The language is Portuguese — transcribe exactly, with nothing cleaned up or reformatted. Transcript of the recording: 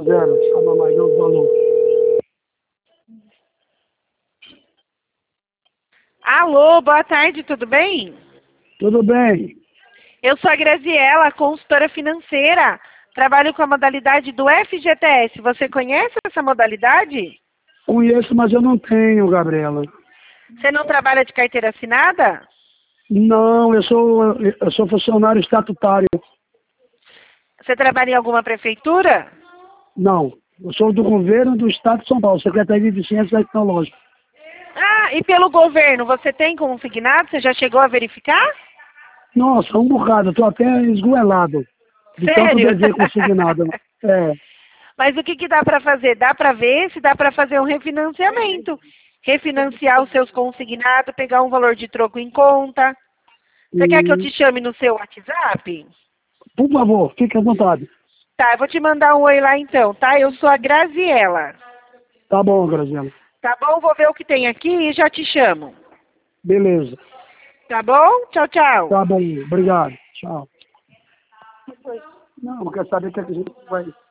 Zero, a mamãe deu o valor. Alô, boa tarde, tudo bem? Tudo bem? Eu sou a Graziela, consultora financeira. Trabalho com a modalidade do F G T S. Você conhece essa modalidade? Conheço, mas eu não tenho, Gabriela. Você não trabalha de carteira assinada? Não, eu sou, eu sou funcionário estatutário. Você trabalha em alguma prefeitura? Não, eu sou do governo do Estado de São Paulo, Secretaria de Ciência e Tecnológica. Ah, e pelo governo, você tem consignado? Você já chegou a verificar? Nossa, um bocado, eu tô até esgoelado de tanto Sério? dever consignado. É, Mas o que, que dá para fazer? Dá para ver se dá para fazer um refinanciamento. Refinanciar os seus consignados, pegar um valor de troco em conta. Você quer que eu e, te chame no seu WhatsApp? por favor, fique à vontade. Tá, eu vou te mandar um oi lá então, tá? Eu sou a Graziela. Tá bom, Graziela. Tá bom? Vou ver o que tem aqui e já te chamo. Beleza. Tá bom? Tchau, tchau. Tá bom, obrigado. Tchau. Não, eu quero saber o que a gente vai...